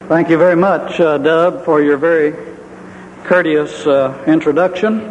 Thank you very much, Dub, for your very courteous introduction.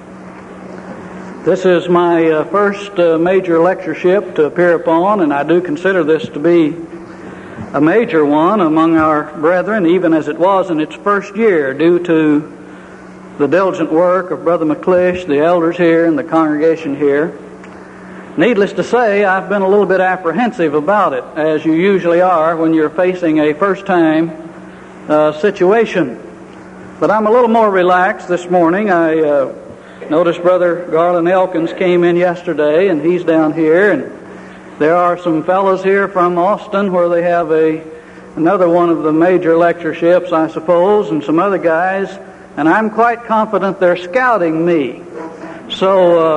This is my first major lectureship to appear upon, and I do consider this to be a major one among our brethren, even as it was in its first year, due to the diligent work of Brother McClish, the elders here, and the congregation here. Needless to say, I've been a little bit apprehensive about it, as you usually are when you're facing a first-time situation. But I'm a little more relaxed this morning. I noticed Brother Garland Elkins came in yesterday, and he's down here, and there are some fellows here from Austin where they have another one of the major lectureships, I suppose, and some other guys, and I'm quite confident they're scouting me. So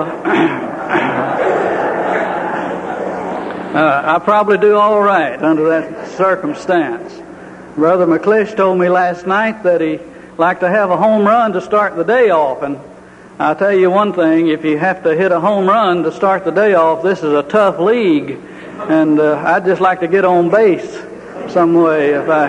I probably do all right under that circumstance. Brother McClish told me last night that he liked to have a home run to start the day off, and I'll tell you one thing, if you have to hit a home run to start the day off, this is a tough league, and I'd just like to get on base some way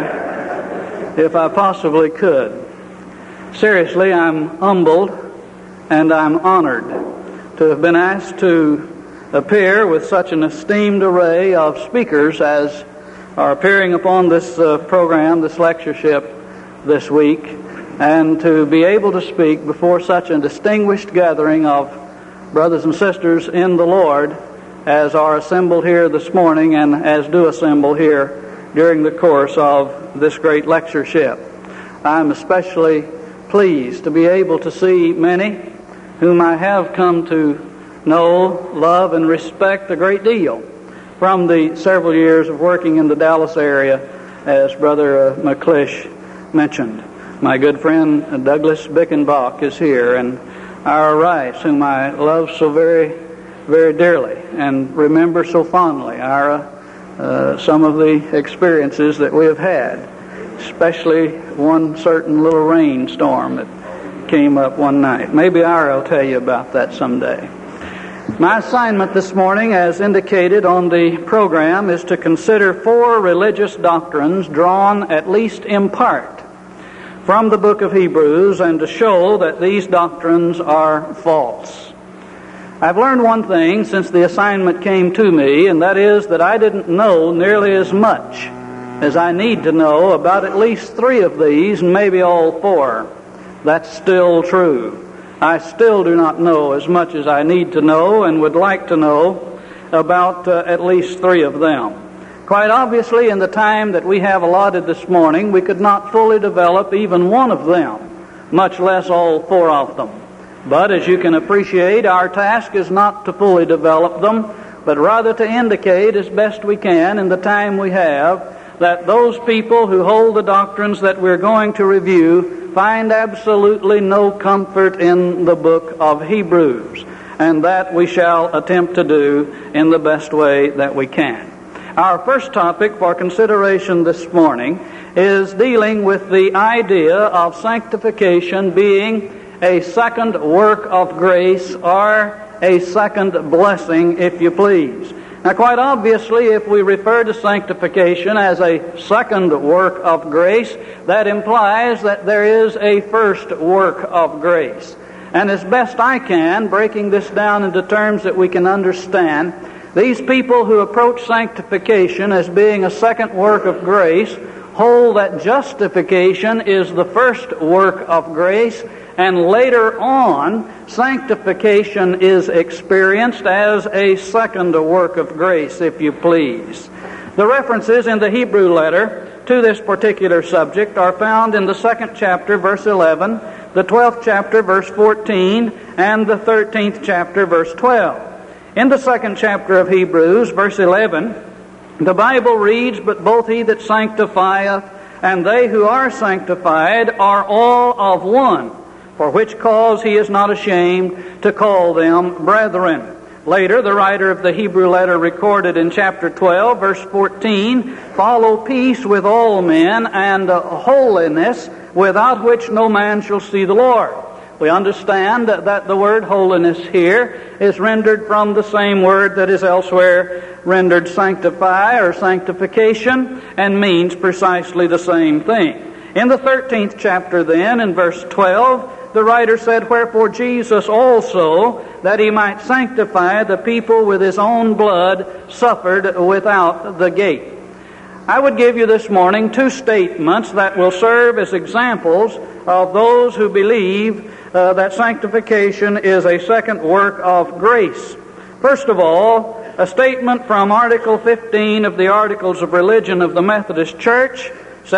if I possibly could. Seriously, I'm humbled and I'm honored to have been asked to appear with such an esteemed array of speakers as are appearing upon this program, this lectureship this week, and to be able to speak before such a distinguished gathering of brothers and sisters in the Lord as are assembled here this morning and as do assemble here during the course of this great lectureship. I'm especially pleased to be able to see many whom I have come to know, love, and respect a great deal from the several years of working in the Dallas area, as Brother McClish mentioned. My good friend Douglas Bickenbach is here, and Ira Rice, whom I love so very, very dearly and remember so fondly. Ira, some of the experiences that we have had, especially one certain little rainstorm that came up one night. Maybe Ira will tell you about that someday. My assignment this morning, as indicated on the program, is to consider 4 religious doctrines drawn, at least in part, from the book of Hebrews, and to show that these doctrines are false. I've learned one thing since the assignment came to me, and that is that I didn't know nearly as much as I need to know about at least 3 of these, and maybe all 4. That's still true. I still do not know as much as I need to know and would like to know about at least 3 of them. Quite obviously, in the time that we have allotted this morning, we could not fully develop even one of them, much less all 4 of them. But as you can appreciate, our task is not to fully develop them, but rather to indicate as best we can in the time we have that those people who hold the doctrines that we're going to review find absolutely no comfort in the book of Hebrews, and that we shall attempt to do in the best way that we can. Our first topic for consideration this morning is dealing with the idea of sanctification being a second work of grace, or a second blessing, if you please. Now, quite obviously, if we refer to sanctification as a second work of grace, that implies that there is a first work of grace. And as best I can, breaking this down into terms that we can understand, these people who approach sanctification as being a second work of grace hold that justification is the first work of grace, and later on, sanctification is experienced as a second work of grace, if you please. The references in the Hebrew letter to this particular subject are found in the 2nd chapter, verse 11, the 12th chapter, verse 14, and the 13th chapter, verse 12. In the 2nd chapter of Hebrews, verse 11, the Bible reads, "But both he that sanctifieth and they who are sanctified are all of one, for which cause he is not ashamed to call them brethren." Later, the writer of the Hebrew letter recorded in chapter 12, verse 14, "Follow peace with all men and holiness, without which no man shall see the Lord." We understand that the word holiness here is rendered from the same word that is elsewhere rendered sanctify or sanctification, and means precisely the same thing. In the 13th chapter then, in verse 12, the writer said, "Wherefore Jesus also, that he might sanctify the people with his own blood, suffered without the gate." I would give you this morning two statements that will serve as examples of those who believe that sanctification is a second work of grace. First of all, a statement from Article 15 of the Articles of Religion of the Methodist Church,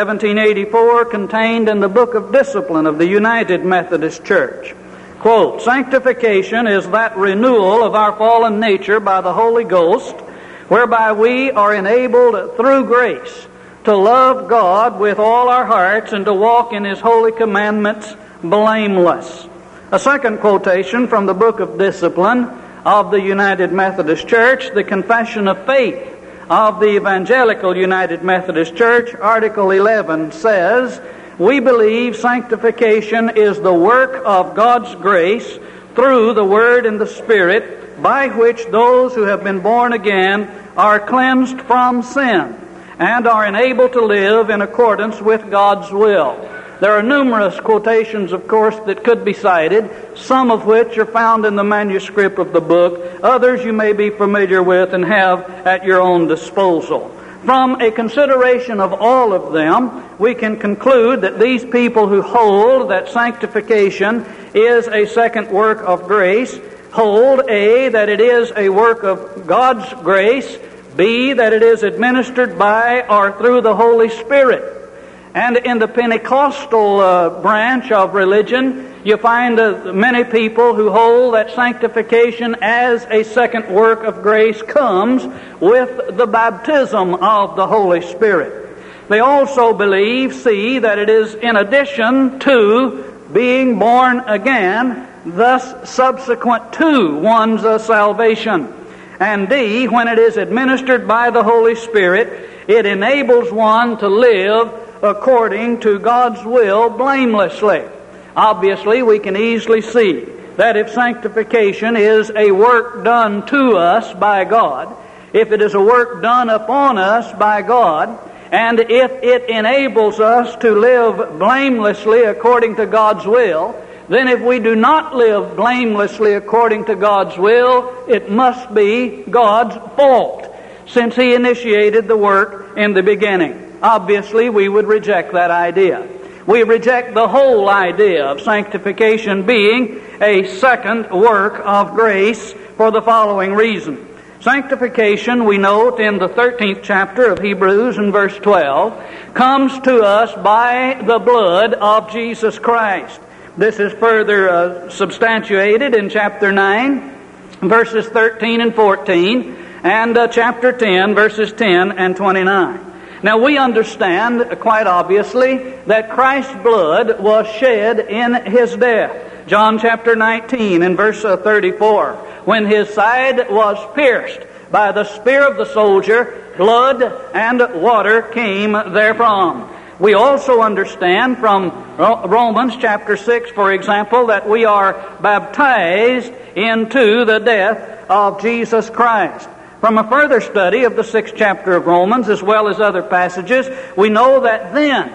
1784, contained in the Book of Discipline of the United Methodist Church. Quote, "Sanctification is that renewal of our fallen nature by the Holy Ghost, whereby we are enabled through grace to love God with all our hearts and to walk in His holy commandments blameless." A second quotation from the Book of Discipline of the United Methodist Church, the Confession of Faith of the Evangelical United Methodist Church, Article 11, says, "We believe sanctification is the work of God's grace through the Word and the Spirit, by which those who have been born again are cleansed from sin and are enabled to live in accordance with God's will." There are numerous quotations, of course, that could be cited, some of which are found in the manuscript of the book, others you may be familiar with and have at your own disposal. From a consideration of all of them, we can conclude that these people who hold that sanctification is a second work of grace hold A, that it is a work of God's grace, B, that it is administered by or through the Holy Spirit. And in the Pentecostal branch of religion, you find many people who hold that sanctification as a second work of grace comes with the baptism of the Holy Spirit. They also believe, C, that it is in addition to being born again, thus subsequent to one's salvation. And D, when it is administered by the Holy Spirit, it enables one to live according to God's will blamelessly. Obviously, we can easily see that if sanctification is a work done to us by God, if it is a work done upon us by God, and if it enables us to live blamelessly according to God's will, then if we do not live blamelessly according to God's will, it must be God's fault, since He initiated the work in the beginning. Obviously, we would reject that idea. We reject the whole idea of sanctification being a second work of grace for the following reason. Sanctification, we note in the 13th chapter of Hebrews in verse 12, comes to us by the blood of Jesus Christ. This is further substantiated in chapter 9, verses 13 and 14, and chapter 10, verses 10 and 29. Now we understand quite obviously that Christ's blood was shed in His death. John chapter 19 and verse 34. When His side was pierced by the spear of the soldier, blood and water came therefrom. We also understand from Romans chapter 6, for example, that we are baptized into the death of Jesus Christ. From a further study of the 6th chapter of Romans, as well as other passages, we know that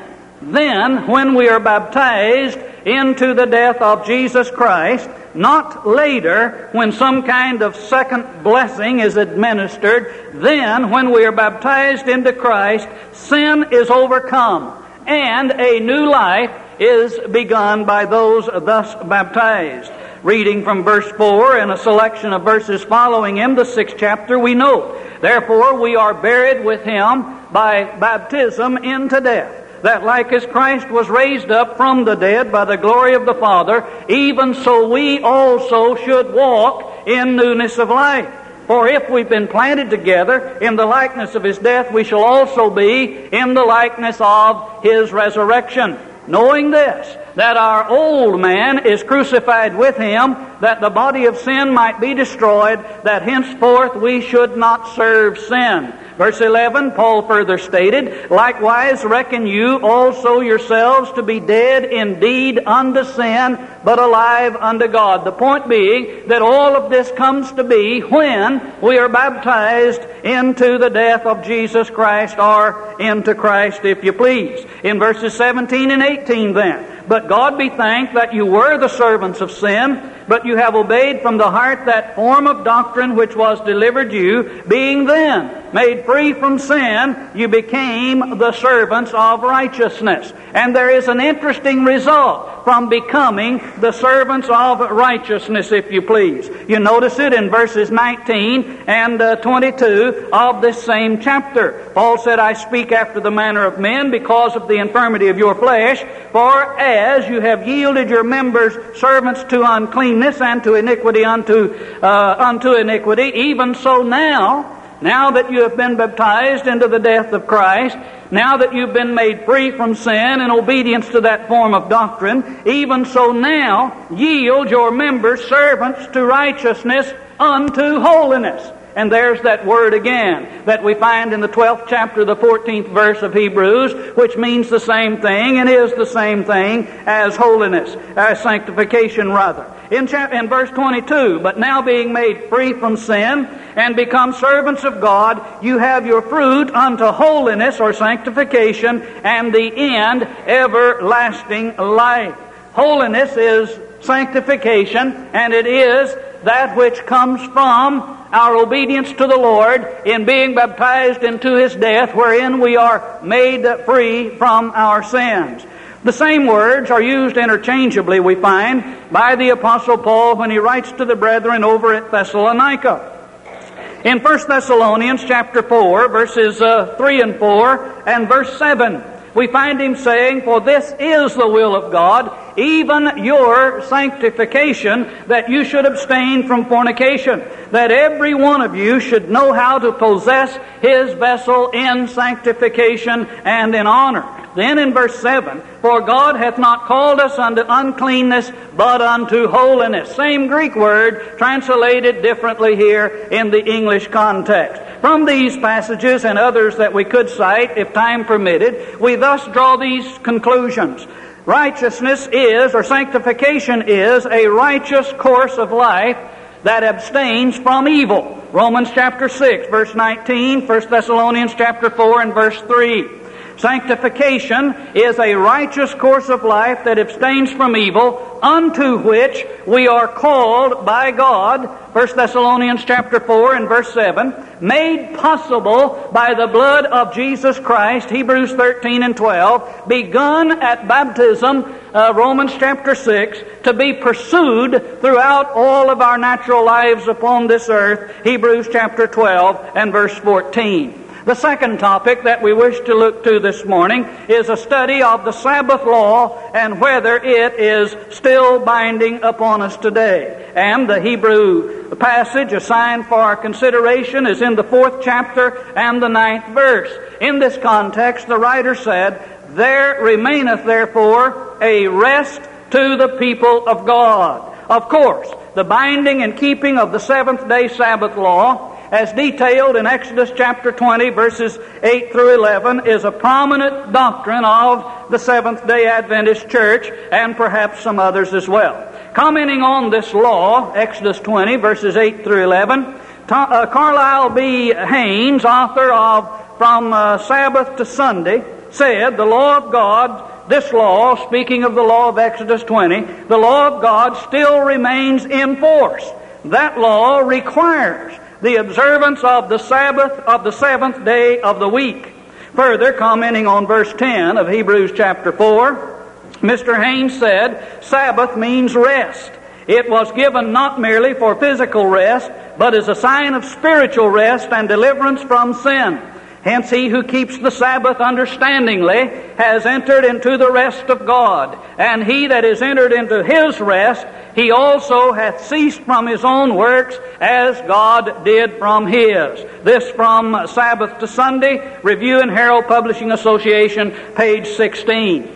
then, when we are baptized into the death of Jesus Christ, not later, when some kind of second blessing is administered, then, when we are baptized into Christ, sin is overcome, and a new life is begun by those thus baptized. Reading from verse 4 and a selection of verses following him, the 6th chapter, we note, "Therefore we are buried with Him by baptism into death, that like as Christ was raised up from the dead by the glory of the Father, even so we also should walk in newness of life. For if we've been planted together in the likeness of His death, we shall also be in the likeness of His resurrection. Knowing this, that our old man is crucified with Him, that the body of sin might be destroyed, that henceforth we should not serve sin. Verse 11, Paul further stated, likewise reckon you also yourselves to be dead indeed unto sin, but alive unto God. The point being that all of this comes to be when we are baptized into the death of Jesus Christ, or into Christ, if you please. In verses 17 and 18 then, but God be thanked that you were the servants of sin, but you have obeyed from the heart that form of doctrine which was delivered you, being then made free from sin, you became the servants of righteousness. And there is an interesting result from becoming the servants of righteousness, if you please. You notice it in verses 19 and 22 of this same chapter. Paul said, I speak after the manner of men because of the infirmity of your flesh, for as you have yielded your members servants to uncleanness and to iniquity unto iniquity, even so now that you have been baptized into the death of Christ, now that you've been made free from sin in obedience to that form of doctrine, even so now yield your members servants to righteousness unto holiness. And there's that word again that we find in the 12th chapter, the 14th verse of Hebrews, which means the same thing and is the same thing as holiness, as sanctification rather. In verse 22, but now being made free from sin and become servants of God, you have your fruit unto holiness or sanctification, and the end everlasting life. Holiness is sanctification, and it is that which comes from our obedience to the Lord in being baptized into His death, wherein we are made free from our sins. The same words are used interchangeably, we find, by the Apostle Paul when he writes to the brethren over at Thessalonica. In 1 Thessalonians chapter 4, verses 3 and 4, and verse 7, we find him saying, for this is the will of God, even your sanctification, that you should abstain from fornication, that every one of you should know how to possess his vessel in sanctification and in honor. Then in verse 7, for God hath not called us unto uncleanness, but unto holiness. Same Greek word, translated differently here in the English context. From these passages and others that we could cite, if time permitted, we thus draw these conclusions. Righteousness is, or sanctification is, a righteous course of life that abstains from evil. Romans chapter 6, verse 19, 1 Thessalonians chapter 4 and verse 3. Sanctification is a righteous course of life that abstains from evil, unto which we are called by God, 1 Thessalonians chapter 4 and verse 7, made possible by the blood of Jesus Christ, Hebrews 13 and 12, begun at baptism, Romans chapter 6, to be pursued throughout all of our natural lives upon this earth, Hebrews chapter 12 and verse 14. The second topic that we wish to look to this morning is a study of the Sabbath law and whether it is still binding upon us today. And the Hebrew passage assigned for our consideration is in the 4th chapter and the 9th verse. In this context, the writer said, there remaineth therefore a rest to the people of God. Of course, the binding and keeping of the seventh-day Sabbath law, as detailed in Exodus chapter 20, verses 8 through 11, is a prominent doctrine of the Seventh-day Adventist Church, and perhaps some others as well. Commenting on this law, Exodus 20, verses 8 through 11, Carlisle B. Haynes, author of From Sabbath to Sunday, said, the law of God, this law, speaking of the law of Exodus 20, the law of God still remains in force. That law requires the observance of the Sabbath of the seventh day of the week. Further, commenting on verse 10 of Hebrews chapter 4, Mr. Haynes said, Sabbath means rest. It was given not merely for physical rest, but as a sign of spiritual rest and deliverance from sin. Hence, he who keeps the Sabbath understandingly has entered into the rest of God. And he that is entered into his rest, he also hath ceased from his own works as God did from his. This from Sabbath to Sunday, Review and Herald Publishing Association, page 16.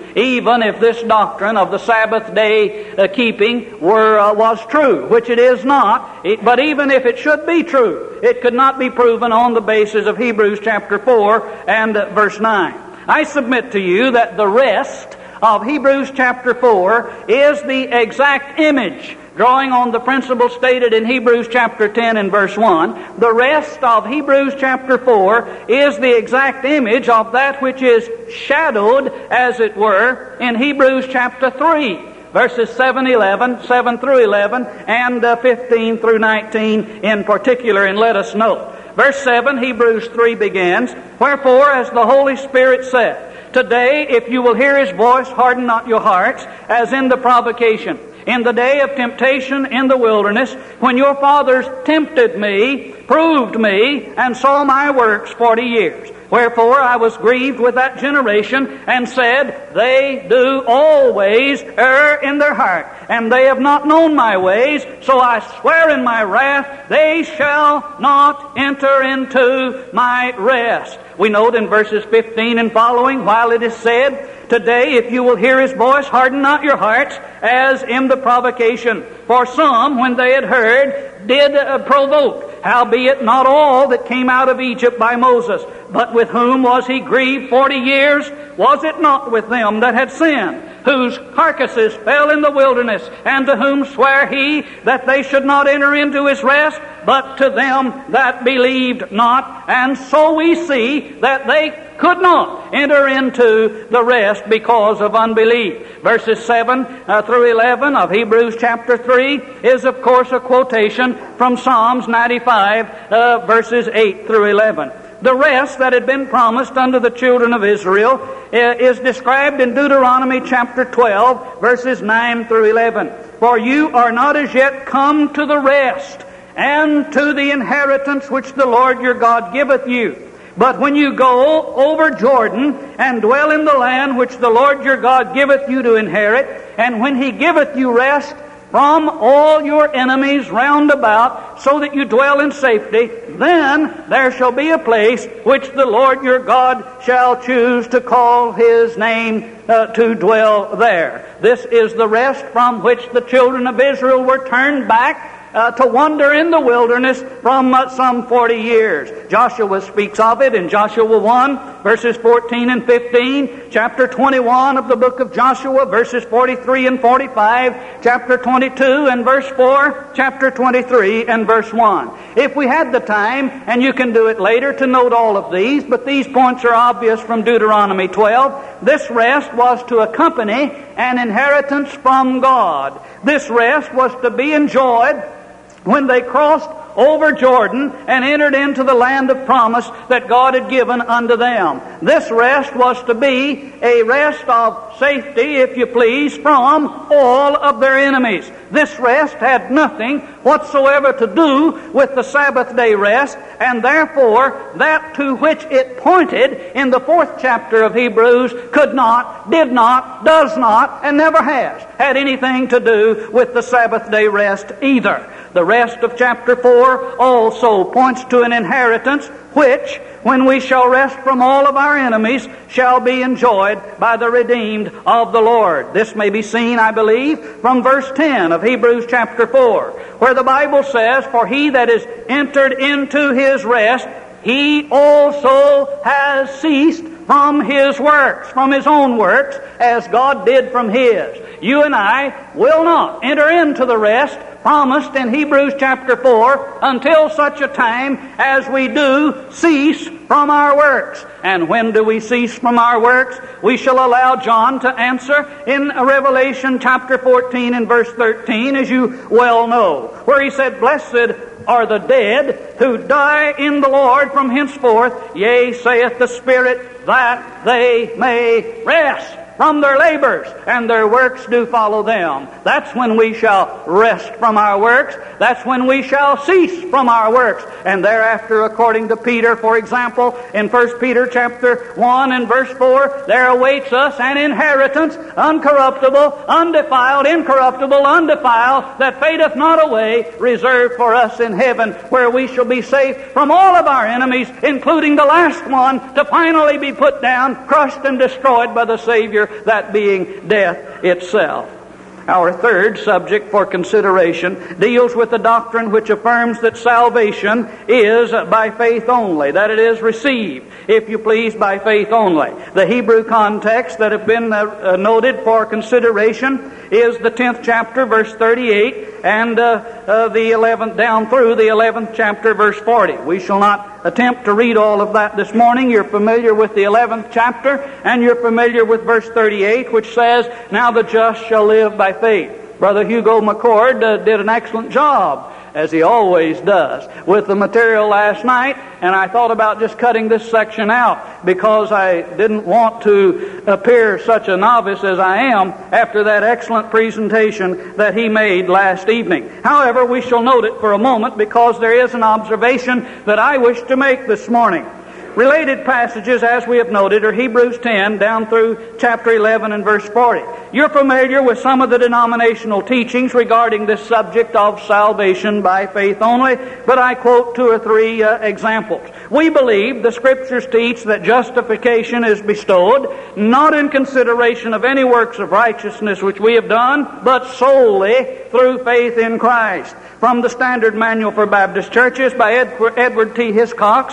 even if this doctrine of the Sabbath day keeping was true, which it is not. But even if it should be true, it could not be proven on the basis of Hebrews chapter 4 and verse 9. I submit to you that the rest of Hebrews chapter 4 is the exact image, drawing on the principle stated in Hebrews chapter 10 and verse 1, the rest of Hebrews chapter 4 is the exact image of that which is shadowed, as it were, in Hebrews chapter 3, verses 7 through 11, and 15 through 19 in particular. And let us note, verse 7, Hebrews 3 begins, "Wherefore, as the Holy Spirit said, Today, if you will hear His voice, harden not your hearts, as in the provocation, in the day of temptation in the wilderness, when your fathers tempted me, proved me, and saw my works 40 years. Wherefore I was grieved with that generation, and said, They do always err in their heart, and they have not known my ways. So I swear in my wrath, they shall not enter into my rest." We note in verses 15 and following, while it is said, "Today, if you will hear His voice, harden not your hearts, as in the provocation. For some, when they had heard, did provoke. Howbeit not all that came out of Egypt by Moses. But with whom was He grieved 40 years? Was it not with them that had sinned, whose carcasses fell in the wilderness, and to whom sware He that they should not enter into His rest, but to them that believed not?" And so we see that they could not enter into the rest because of unbelief. Verses 7 through 11 of Hebrews chapter 3 is, of course, a quotation from Psalms 95, verses 8 through 11. The rest that had been promised unto the children of Israel is described in Deuteronomy chapter 12, verses 9 through 11. "For you are not as yet come to the rest, and to the inheritance which the Lord your God giveth you. But when you go over Jordan, and dwell in the land which the Lord your God giveth you to inherit, and when He giveth you rest from all your enemies round about, so that you dwell in safety, then there shall be a place which the Lord your God shall choose to call His name to dwell there." This is the rest from which the children of Israel were turned back to wander in the wilderness from some 40 years. Joshua speaks of it in Joshua 1, verses 14 and 15, chapter 21 of the book of Joshua, verses 43 and 45, chapter 22 and verse 4, chapter 23 and verse 1. If we had the time, and you can do it later, to note all of these, but these points are obvious from Deuteronomy 12, this rest was to accompany an inheritance from God. This rest was to be enjoyed when they crossed over Jordan and entered into the land of promise that God had given unto them. This rest was to be a rest of safety, if you please, from all of their enemies. This rest had nothing whatsoever to do with the Sabbath day rest, and therefore that to which it pointed in the 4th chapter of Hebrews could not, did not, does not, and never has had anything to do with the Sabbath day rest either. The rest of chapter 4 also points to an inheritance which, when we shall rest from all of our enemies, shall be enjoyed by the redeemed of the Lord. This may be seen, I believe, from verse 10 of Hebrews chapter 4, where the Bible says, "For he that is entered into his rest, he also has ceased from his works," from his own works, as God did from His. You and I will not enter into the rest promised in Hebrews chapter 4 until such a time as we do cease from our works. And when do we cease from our works? We shall allow John to answer in Revelation chapter 14 and verse 13, as you well know, where he said, "Blessed are the dead who die in the Lord from henceforth, yea, saith the Spirit, that they may rest from their labors, and their works do follow them." That's when we shall rest from our works. That's when we shall cease from our works. And thereafter, according to Peter, for example, in 1 Peter chapter 1 and verse 4, there awaits us an inheritance, uncorruptible, undefiled, incorruptible, undefiled, that fadeth not away, reserved for us in heaven, where we shall be safe from all of our enemies, including the last one, to finally be put down, crushed, and destroyed by the Savior Savior, that being death itself. Our third subject for consideration deals with the doctrine which affirms that salvation is by faith only, that it is received, if you please, by faith only. The Hebrew context that have been noted for consideration is the 10th chapter, verse 38, and the 11th down through the 11th chapter, verse 40. We shall not attempt to read all of that this morning. You're familiar with the 11th chapter, and you're familiar with verse 38, which says, "Now the just shall live by faith." Brother Hugo McCord did an excellent job, as he always does, with the material last night, and I thought about just cutting this section out because I didn't want to appear such a novice as I am after that excellent presentation that he made last evening. However, we shall note it for a moment because there is an observation that I wish to make this morning. Related passages, as we have noted, are Hebrews 10 down through chapter 11 and verse 40. You're familiar with some of the denominational teachings regarding this subject of salvation by faith only, but I quote two or three examples. We believe the Scriptures teach that justification is bestowed not in consideration of any works of righteousness which we have done, but solely through faith in Christ. From the Standard Manual for Baptist Churches by Edward T. Hiscox,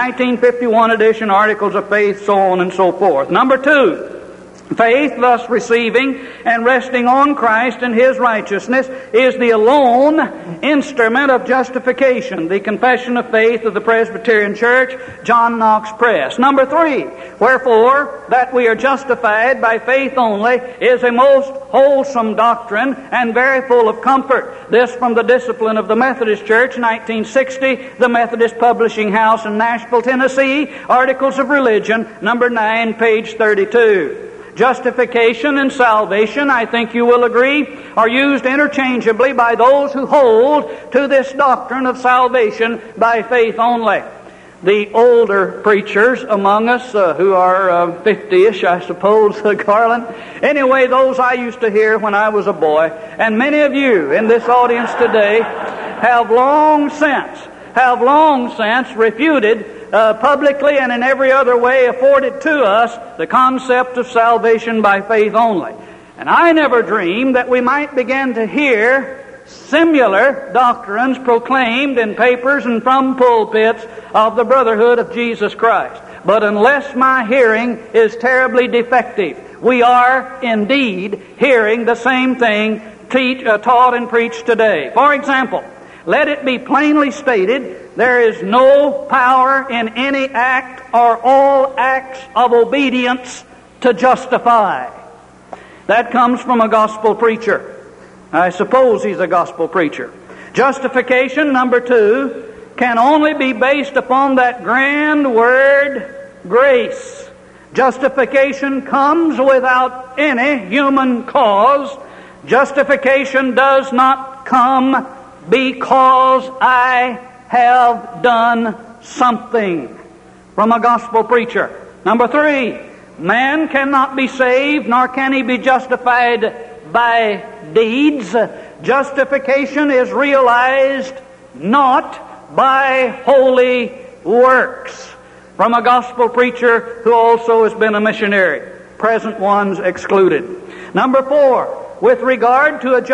1951 edition, Articles of Faith, so on and so forth. Number two, faith, thus receiving and resting on Christ and His righteousness, is the alone instrument of justification. The Confession of Faith of the Presbyterian Church, John Knox Press. Number three, wherefore, that we are justified by faith only is a most wholesome doctrine and very full of comfort. This from the Discipline of the Methodist Church, 1960, the Methodist Publishing House in Nashville, Tennessee, Articles of Religion, number 9, page 32. Justification and salvation, I think you will agree, are used interchangeably by those who hold to this doctrine of salvation by faith only. The older preachers among us, who are 50-ish, I suppose, Garland. Anyway, those I used to hear when I was a boy, and many of you in this audience today have long since refuted publicly and in every other way afforded to us the concept of salvation by faith only. And I never dreamed that we might begin to hear similar doctrines proclaimed in papers and from pulpits of the brotherhood of Jesus Christ. But unless my hearing is terribly defective, we are indeed hearing the same thing taught and preached today. For example, let it be plainly stated, there is no power in any act or all acts of obedience to justify. That comes from a gospel preacher. I suppose he's a gospel preacher. Justification, number two, can only be based upon that grand word, grace. Justification comes without any human cause. Justification does not come because I have done something. From a gospel preacher. Number three, man cannot be saved, nor can he be justified by deeds. Justification is realized not by holy works. From a gospel preacher who also has been a missionary. Present ones excluded. Number four, with regard to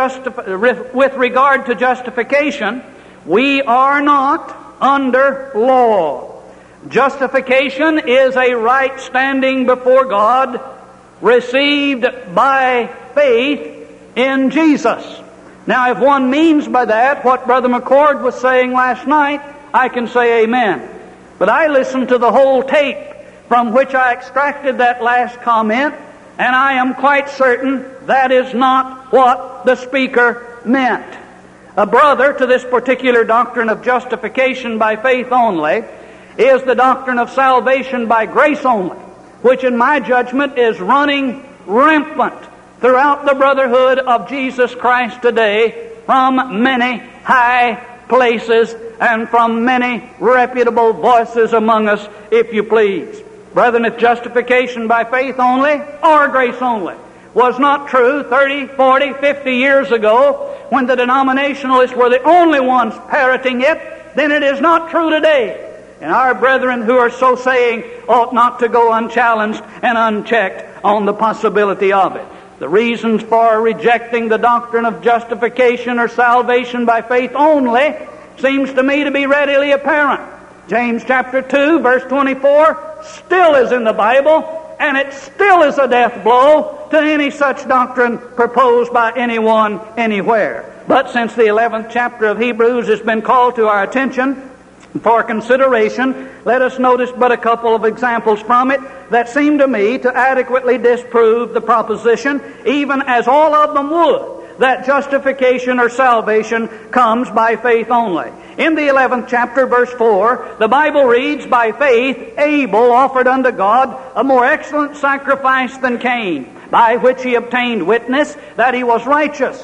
justification, we are not under law. Justification is a right standing before God received by faith in Jesus. Now, if one means by that what Brother McCord was saying last night, I can say amen. But I listened to the whole tape from which I extracted that last comment, and I am quite certain that is not what the speaker meant. A brother to this particular doctrine of justification by faith only is the doctrine of salvation by grace only, which in my judgment is running rampant throughout the brotherhood of Jesus Christ today from many high places and from many reputable voices among us, if you please. Brethren, if justification by faith only or grace only was not true 30, 40, 50 years ago when the denominationalists were the only ones parroting it, then it is not true today. And our brethren who are so saying ought not to go unchallenged and unchecked on the possibility of it. The reasons for rejecting the doctrine of justification or salvation by faith only seems to me to be readily apparent. James chapter 2, verse 24, still is in the Bible, and it still is a death blow to any such doctrine proposed by anyone, anywhere. But since the 11th chapter of Hebrews has been called to our attention for consideration, let us notice but a couple of examples from it that seem to me to adequately disprove the proposition, even as all of them would, that justification or salvation comes by faith only. In the 11th chapter, verse 4, the Bible reads, "By faith Abel offered unto God a more excellent sacrifice than Cain, by which he obtained witness that he was righteous,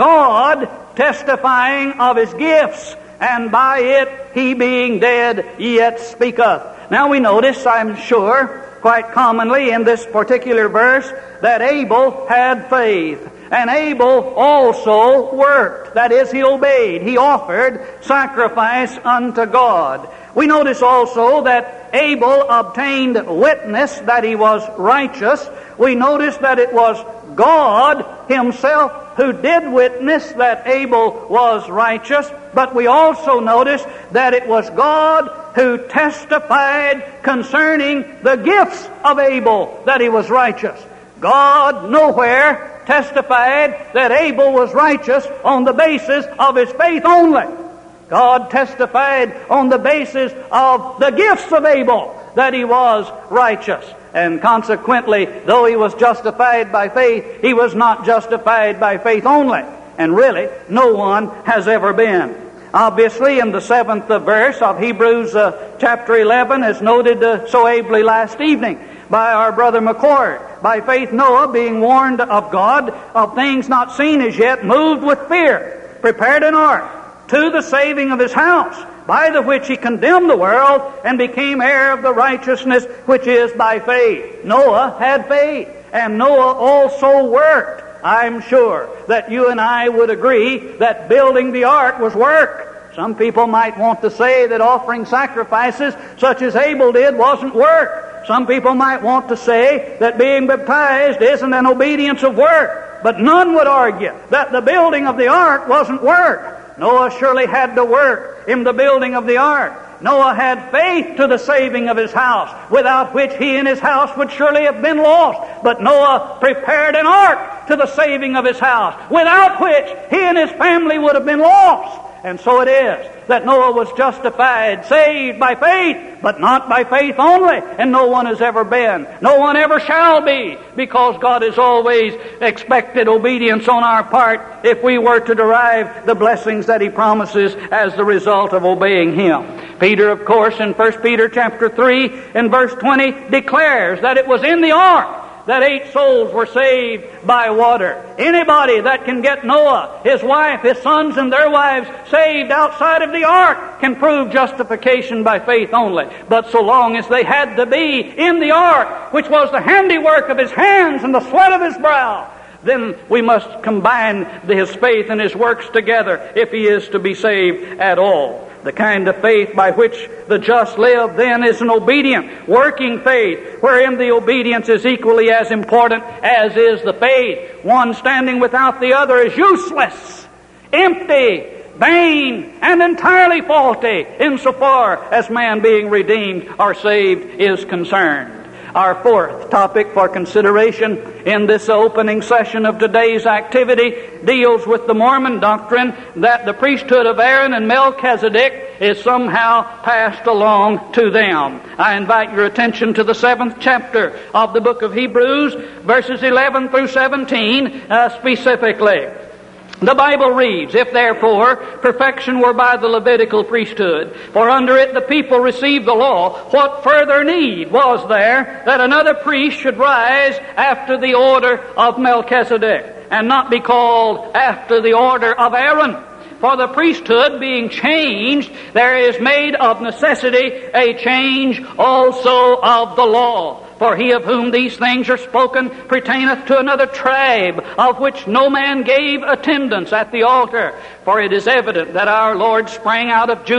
God testifying of his gifts, and by it he being dead yet speaketh." Now we notice, I'm sure, quite commonly in this particular verse, that Abel had faith. And Abel also worked. That is, he obeyed. He offered sacrifice unto God. We notice also that Abel obtained witness that he was righteous. We notice that it was God himself who did witness that Abel was righteous. But we also notice that it was God who testified concerning the gifts of Abel that he was righteous. God nowhere testified that Abel was righteous on the basis of his faith only. God testified on the basis of the gifts of Abel that he was righteous. And consequently, though he was justified by faith, he was not justified by faith only. And really, no one has ever been. Obviously, in the 7th verse of Hebrews chapter 11, as noted so ably last evening by our brother McCord, by faith Noah, being warned of God of things not seen as yet, moved with fear, prepared an ark to the saving of his house, by the which he condemned the world and became heir of the righteousness which is by faith. Noah had faith, and Noah also worked. I'm sure that you and I would agree that building the ark was work. Some people might want to say that offering sacrifices such as Abel did wasn't work. Some people might want to say that being baptized isn't an obedience of work. But none would argue that the building of the ark wasn't work. Noah surely had to work in the building of the ark. Noah had faith to the saving of his house, without which he and his house would surely have been lost. But Noah prepared an ark to the saving of his house, without which he and his family would have been lost. And so it is that Noah was justified, saved by faith, but not by faith only. And no one has ever been. No one ever shall be, because God has always expected obedience on our part if we were to derive the blessings that he promises as the result of obeying him. Peter, of course, in 1 Peter chapter 3 and verse 20 declares that it was in the ark that 8 souls were saved by water. Anybody that can get Noah, his wife, his sons, and their wives saved outside of the ark can prove justification by faith only. But so long as they had to be in the ark, which was the handiwork of his hands and the sweat of his brow, then we must combine his faith and his works together if he is to be saved at all. The kind of faith by which the just live then is an obedient, working faith, wherein the obedience is equally as important as is the faith. One standing without the other is useless, empty, vain, and entirely faulty insofar as man being redeemed or saved is concerned. Our fourth topic for consideration in this opening session of today's activity deals with the Mormon doctrine that the priesthood of Aaron and Melchizedek is somehow passed along to them. I invite your attention to the 7th chapter of the book of Hebrews, verses 11 through 17 specifically. The Bible reads, "If therefore perfection were by the Levitical priesthood, for under it the people received the law, what further need was there that another priest should rise after the order of Melchizedek, and not be called after the order of Aaron? For the priesthood being changed, there is made of necessity a change also of the law. For he of whom these things are spoken pertaineth to another tribe, of which no man gave attendance at the altar. For it is evident that our Lord sprang out of Judah,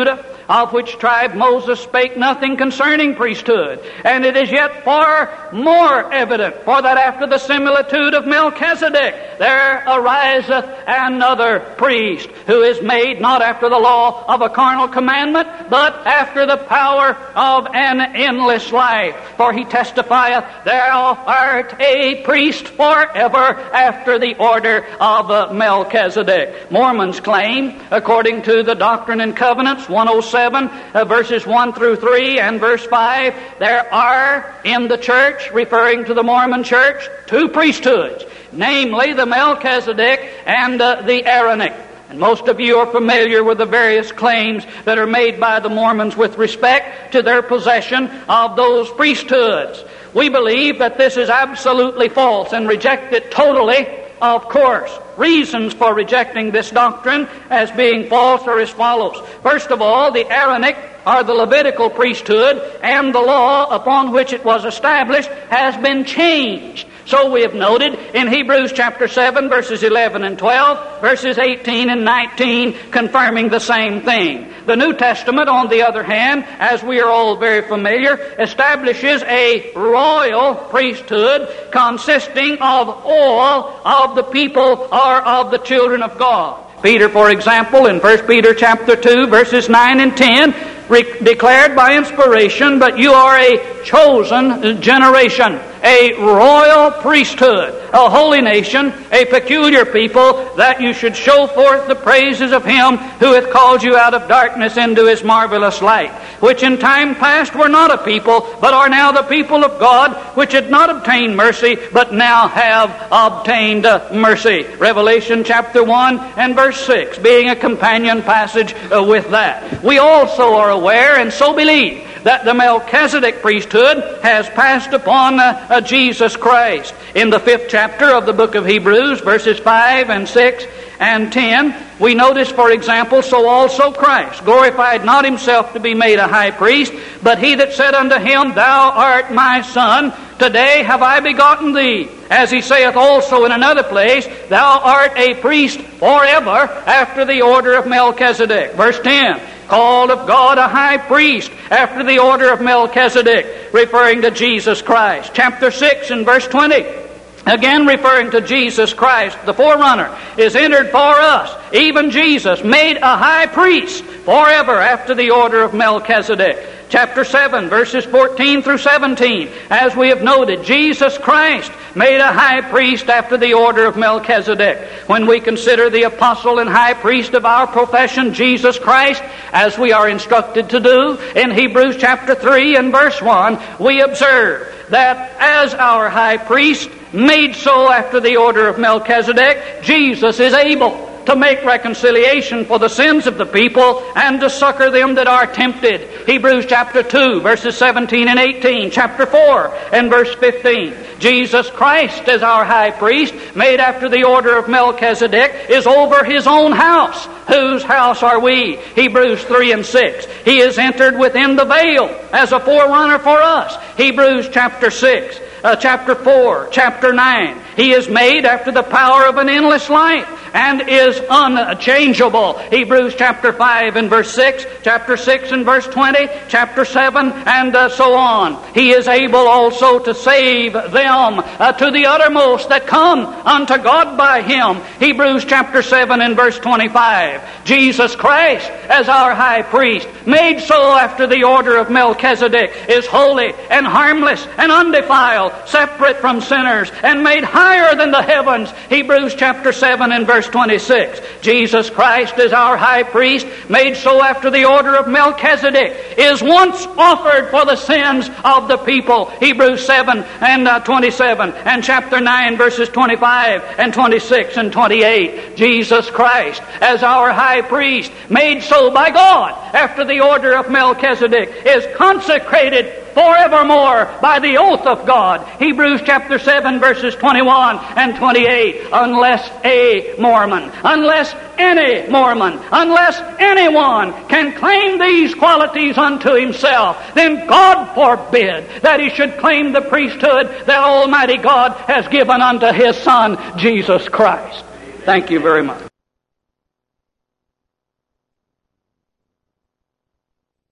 of which tribe Moses spake nothing concerning priesthood. And it is yet far more evident, for that after the similitude of Melchizedek there ariseth another priest, who is made not after the law of a carnal commandment, but after the power of an endless life. For he testifieth, Thou art a priest forever after the order of Melchizedek. Mormons claim, according to the Doctrine and Covenants 107, verses 1 through 3 and verse 5, there are in the church, referring to the Mormon church, two priesthoods, namely the Melchizedek and the Aaronic. And most of you are familiar with the various claims that are made by the Mormons with respect to their possession of those priesthoods. We believe that this is absolutely false and reject it totally, of course. Reasons for rejecting this doctrine as being false are as follows. First of all, the Aaronic, or the Levitical priesthood, and the law upon which it was established has been changed. So we have noted in Hebrews chapter 7, verses 11 and 12, verses 18 and 19, confirming the same thing. The New Testament, on the other hand, as we are all very familiar, establishes a royal priesthood consisting of all of the people or of the children of God. Peter, for example, in 1 Peter chapter 2, verses 9 and 10, declared by inspiration, but you are a chosen generation, a royal priesthood, a holy nation, a peculiar people, that you should show forth the praises of Him who hath called you out of darkness into His marvelous light, which in time past were not a people, but are now the people of God, which had not obtained mercy, but now have obtained mercy. Revelation chapter 1 and verse 6, being a companion passage with that. We also are aware and so believe that the Melchizedek priesthood has passed upon Jesus Christ. In the 5th chapter of the book of Hebrews, verses 5 and 6 and 10, we notice, for example, so also Christ glorified not himself to be made a high priest, but he that said unto him, Thou art my Son, today have I begotten thee. As he saith also in another place, Thou art a priest forever after the order of Melchizedek. Verse 10, called of God a high priest after the order of Melchizedek, referring to Jesus Christ. Chapter 6 and verse 20, again referring to Jesus Christ, the forerunner, is entered for us, even Jesus, made a high priest forever after the order of Melchizedek. Chapter 7, verses 14 through 17, as we have noted, Jesus Christ made a high priest after the order of Melchizedek. When we consider the apostle and high priest of our profession, Jesus Christ, as we are instructed to do in Hebrews chapter 3 and verse 1, we observe that as our high priest, made so after the order of Melchizedek, Jesus is able to make reconciliation for the sins of the people and to succor them that are tempted. Hebrews chapter 2, verses 17 and 18, chapter 4 and verse 15. Jesus Christ, as our high priest, made after the order of Melchizedek, is over His own house. Whose house are we? Hebrews 3 and 6. He is entered within the veil as a forerunner for us. Hebrews chapter 6. Chapter 4, chapter 9. He is made after the power of an endless life and is unchangeable. Hebrews chapter 5 and verse 6, chapter 6 and verse 20, chapter 7, and so on. He is able also to save them to the uttermost that come unto God by Him. Hebrews chapter 7 and verse 25. Jesus Christ, as our high priest, made so after the order of Melchizedek, is holy and harmless and undefiled, separate from sinners, and made higher than the heavens. Hebrews chapter 7 and verse 26. Jesus Christ, as our high priest, made so after the order of Melchizedek, is once offered for the sins of the people. Hebrews 7 and 27, and chapter 9 verses 25 and 26 and 28. Jesus Christ, as our high priest, made so by God after the order of Melchizedek, is consecrated forevermore by the oath of God. Hebrews chapter 7 verses 21 and 28. Unless a Mormon, unless any Mormon, unless anyone can claim these qualities unto himself, then God forbid that he should claim the priesthood that Almighty God has given unto His Son, Jesus Christ. Thank you very much.